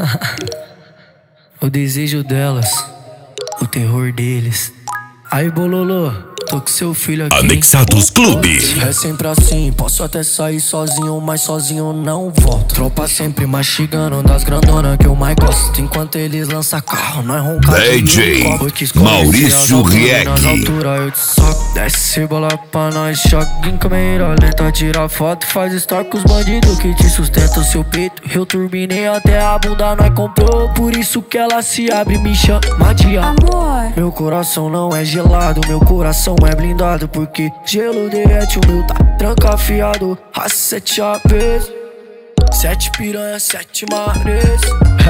O desejo delas, o terror deles. Aí, Bololô, tô com seu filho aqui. Anexados Clube. É sempre assim, posso até sair sozinho, mas sozinho não volto. Tropa sempre mastigando das grandonas que eu mais gosto. Enquanto eles lançam carro, nós ronca DJ Maurício Rieg. Nas alturas eu te soco, desce bola pra nós, choque em câmera lenta, tira foto, faz story com os bandidos que te sustentam seu peito. Eu turbinei até a bunda, nós comprou, por isso que ela se abre e me chama de amor. Meu coração não é gelado, meu coração é blindado, porque gelo derrete, o meu tá trancafiado. A 7 APs, 7 piranha, 7 mares.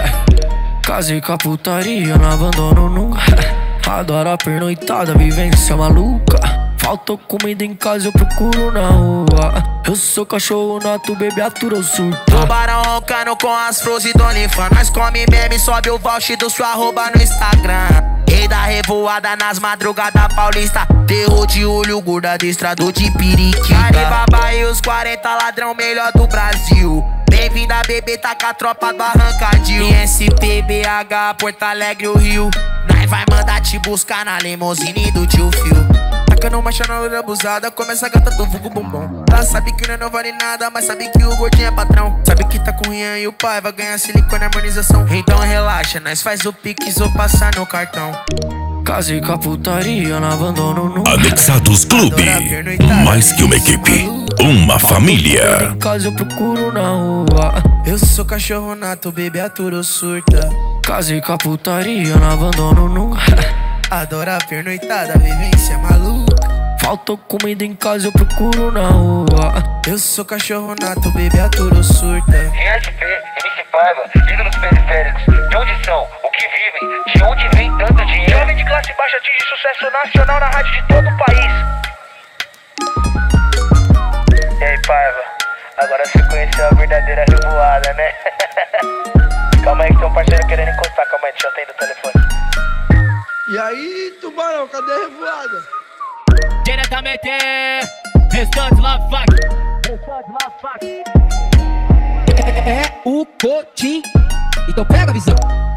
Casei com a putaria, não abandono nunca. Adoro a pernoitada, vivência maluca. Faltou comida em casa, eu procuro na rua. Eu sou cachorro nato, bebê atura ou surta. Tubarão roncando com as flores do Olifa. Nós come meme, sobe o voucher do sua arroba no Instagram. Rei da revoada nas madrugadas paulista. Terror de olho, gorda adestrador de periquita. Alibaba e os 40 ladrão melhor do Brasil. Bem-vinda, bebê, tá com a tropa do Arrancadil. ISP, BH, Porto Alegre, o Rio. Nós vai mandar te buscar na limousine do tio Phil. Tacando marcha na loura abusada, começa a gata do vulgo bombom. Ela sabe que não vale nada, mas sabe que o gordinho é patrão. Sabe que tá com o Rian e o pai vai ganhar silicone e harmonização. Então relaxa, nós faz o pix ou passar no cartão. Casei com a putaria, não abandono nunca. Anexados Clube. Mais que uma equipe, uma família. Em casa eu procuro na rua. Eu sou cachorro nato, bebê atura ou surta. Casei com a putaria, não abandono nunca. Adoro a pernoitada, vivência maluca. Faltou comida em casa, eu procuro na rua. Eu sou cachorro nato, bebê atura ou surta. ISP, MC Paiva, ídolos periféricos. De onde são? O que vivem? De onde vem tanto dinheiro? Jovem de classe baixa atinge sucesso nacional na rádio de todo o país. E aí, Paiva? Agora você conheceu a verdadeira revoada, né? Calma aí que tem um parceiro querendo encostar. Calma aí, deixa eu atender o telefone. E aí, Tubarão, cadê a revoada? Diretamente, restante Love Fuck. É o Cotim. Então pega a visão.